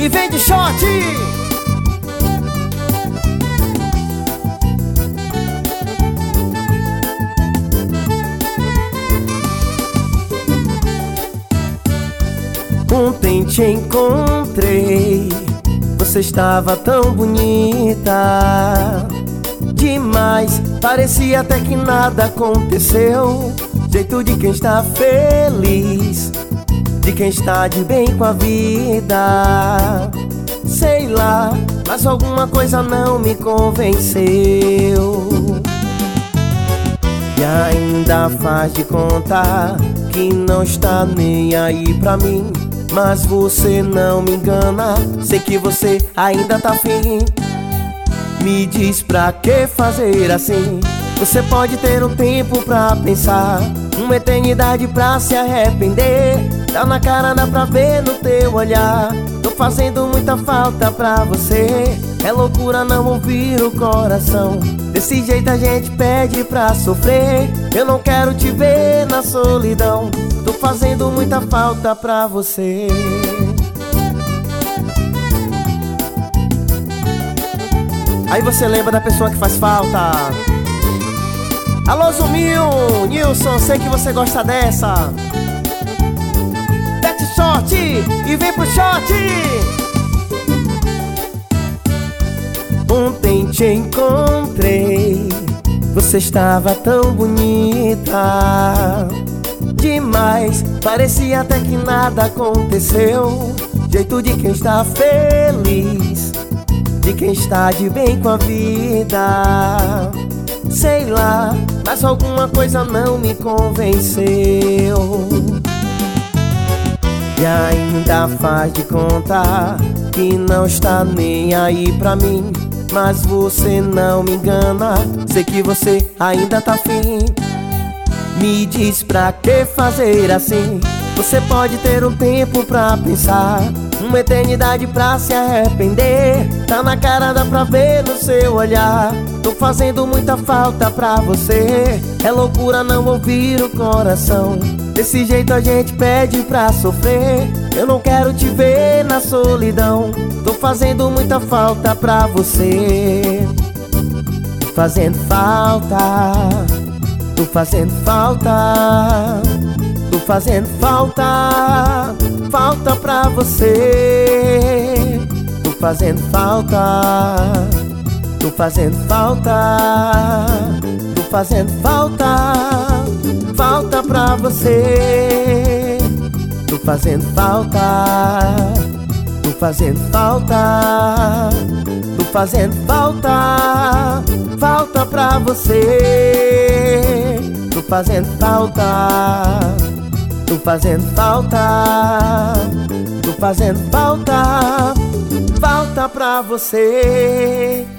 e vem de short. Ontem te encontrei, você estava tão bonita demais, parecia até que nada aconteceu. Jeito de quem está feliz, de quem está de bem com a vida. Sei lá, mas alguma coisa não me convenceu. E ainda faz de conta que não está nem aí pra mim. Mas você não me engana, sei que você ainda tá afim. Me diz pra que fazer assim? Você pode ter um tempo pra pensar, uma eternidade pra se arrepender. Tá na cara, dá pra ver no teu olhar. Tô fazendo muita falta pra você. É loucura não ouvir o coração. Desse jeito a gente pede pra sofrer. Eu não quero te ver na solidão. Tô fazendo muita falta pra você. Aí você lembra da pessoa que faz falta. Alô Zumil, Nilson, sei que você gosta dessa. Desce short e vem pro short. Ontem te encontrei, você estava tão bonita demais, parecia até que nada aconteceu. Jeito de quem está feliz, de quem está de bem com a vida. Sei lá, mas alguma coisa não me convenceu. E ainda faz de conta que não está nem aí pra mim. Mas você não me engana, sei que você ainda tá afim. Me diz pra que fazer assim? Você pode ter um tempo pra pensar, uma eternidade pra se arrepender. Tá na cara, dá pra ver no seu olhar. Tô fazendo muita falta pra você. É loucura não ouvir o coração. Desse jeito a gente pede pra sofrer. Eu não quero te ver na solidão. Tô fazendo muita falta pra você. Tô fazendo falta. Tô fazendo falta. Tô fazendo falta. Falta pra você. Tô fazendo falta. Tô fazendo falta. Tô fazendo falta. Falta pra você. Tô fazendo falta. Tô fazendo falta. Tô fazendo falta. Falta pra você. Tô fazendo falta. Tô fazendo falta. Tô fazendo falta. Falta pra você.